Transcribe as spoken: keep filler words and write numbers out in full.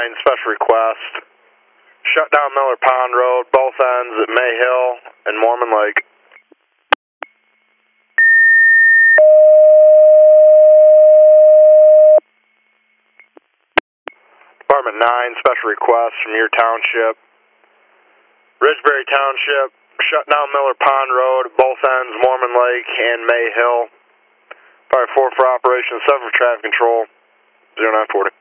nine, special request. Shut down Miller Pond Road, both ends at May Hill and Mormon Lake. Department nine, special request from your township. Ridgeberry Township, shut down Miller Pond Road, both ends, Mormon Lake and May Hill. Fire four for operation, seven for traffic control, zero nine forty.